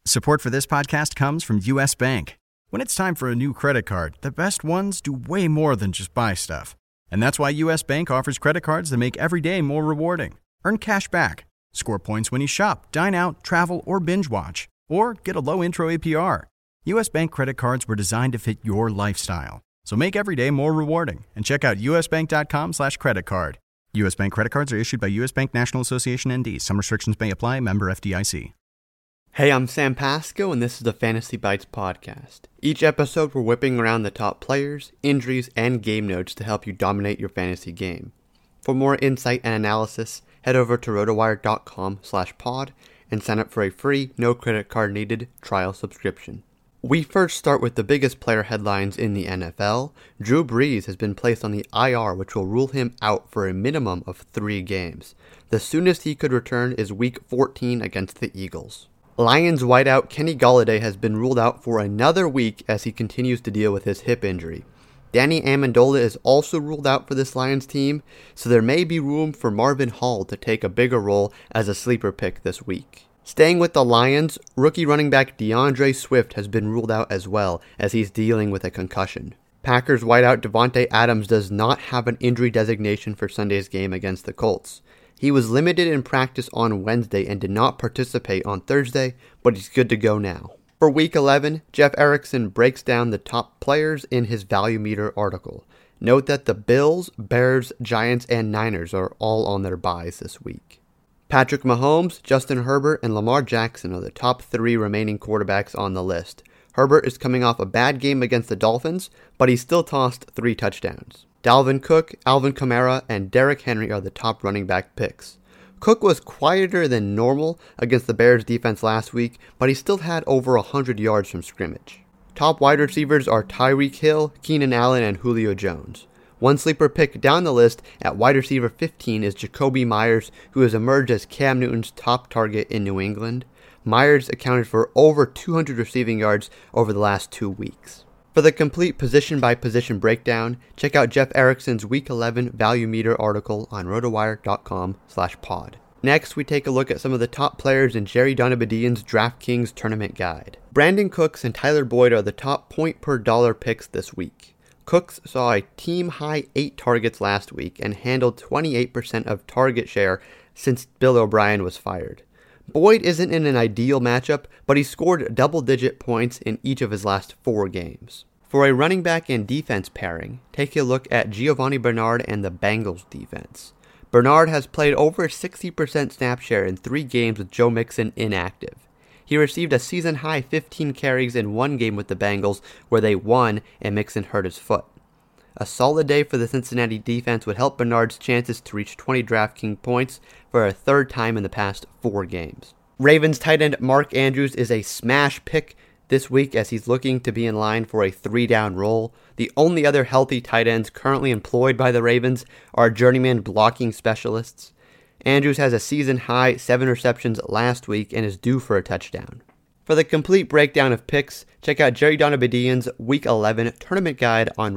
Support for this podcast comes from U.S. Bank. When it's time for a new credit card, the best ones do way more than just buy stuff. And that's why U.S. Bank offers credit cards that make every day more rewarding. Earn cash back, score points when you shop, dine out, travel, or binge watch, or get a low intro APR. U.S. Bank credit cards were designed to fit your lifestyle. So make every day more rewarding and check out usbank.com/credit card. U.S. Bank credit cards are issued by U.S. Bank National Association ND. Some restrictions may apply. Member FDIC. Hey, I'm Sam Pasco, and this is the Fantasy Bites podcast. Each episode, we're whipping around the top players, injuries, and game notes to help you dominate your fantasy game. For more insight and analysis, head over to rotowire.com/pod and sign up for a free, no credit card needed trial subscription. We first start with the biggest player headlines in the NFL. Drew Brees has been placed on the IR, which will rule him out for a minimum of 3 games. The soonest he could return is Week 14 against the Eagles. Lions wideout Kenny Golladay has been ruled out for another week as he continues to deal with his hip injury. Danny Amendola is also ruled out for this Lions team, so there may be room for Marvin Hall to take a bigger role as a sleeper pick this week. Staying with the Lions, rookie running back DeAndre Swift has been ruled out as well as he's dealing with a concussion. Packers wideout Davante Adams does not have an injury designation for Sunday's game against the Colts. He was limited in practice on Wednesday and did not participate on Thursday, but he's good to go now. For Week 11, Jeff Erickson breaks down the top players in his Value Meter article. Note that the Bills, Bears, Giants, and Niners are all on their byes this week. Patrick Mahomes, Justin Herbert, and Lamar Jackson are the top 3 remaining quarterbacks on the list. Herbert is coming off a bad game against the Dolphins, but he still tossed 3 touchdowns. Dalvin Cook, Alvin Kamara, and Derrick Henry are the top running back picks. Cook was quieter than normal against the Bears defense last week, but he still had over 100 yards from scrimmage. Top wide receivers are Tyreek Hill, Keenan Allen, and Julio Jones. One sleeper pick down the list at wide receiver 15 is Jacoby Myers, who has emerged as Cam Newton's top target in New England. Myers accounted for over 200 receiving yards over the last 2 weeks. For the complete position-by-position breakdown, check out Jeff Erickson's Week 11 Value Meter article on rotowire.com/pod. Next, we take a look at some of the top players in Jerry Donabedian's DraftKings Tournament Guide. Brandon Cooks and Tyler Boyd are the top point per dollar picks this week. Cooks saw a team-high 8 targets last week and handled 28% of target share since Bill O'Brien was fired. Boyd isn't in an ideal matchup, but he scored double-digit points in each of his last 4 games. For a running back and defense pairing, take a look at Giovanni Bernard and the Bengals defense. Bernard has played over 60% snap share in 3 games with Joe Mixon inactive. He received a season-high 15 carries in 1 game with the Bengals where they won and Mixon hurt his foot. A solid day for the Cincinnati defense would help Bernard's chances to reach 20 DraftKings points for a 3rd time in the past 4 games. Ravens tight end Mark Andrews is a smash pick this week as he's looking to be in line for a 3-down role. The only other healthy tight ends currently employed by the Ravens are journeyman blocking specialists. Andrews has a season-high 7 receptions last week and is due for a touchdown. For the complete breakdown of picks, check out Jerry Donabedian's Week 11 Tournament Guide on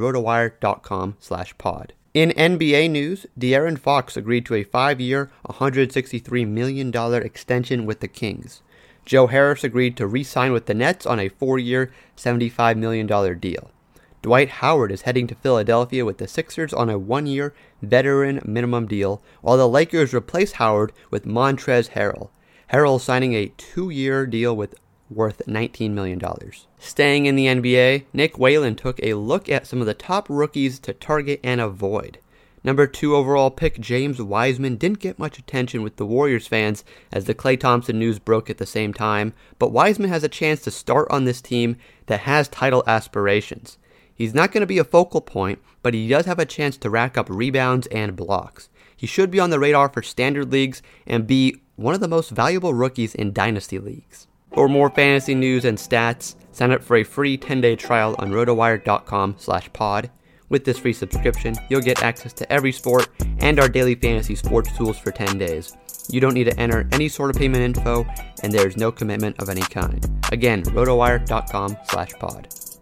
rotowire.com/pod. In NBA news, De'Aaron Fox agreed to a 5-year, $163 million extension with the Kings. Joe Harris agreed to re-sign with the Nets on a 4-year, $75 million deal. Dwight Howard is heading to Philadelphia with the Sixers on a 1-year, veteran minimum deal, while the Lakers replace Howard with Montrezl Harrell. Harrell signing a 2-year deal worth $19 million. Staying in the NBA, Nick Whalen took a look at some of the top rookies to target and avoid. Number 2 overall pick James Wiseman didn't get much attention with the Warriors fans as the Klay Thompson news broke at the same time, but Wiseman has a chance to start on this team that has title aspirations. He's not going to be a focal point, but he does have a chance to rack up rebounds and blocks. He should be on the radar for standard leagues and be one of the most valuable rookies in dynasty leagues. For more fantasy news and stats, sign up for a free 10-day trial on rotowire.com/pod. With this free subscription, you'll get access to every sport and our daily fantasy sports tools for 10 days. You don't need to enter any sort of payment info, and there is no commitment of any kind. Again, rotowire.com/pod.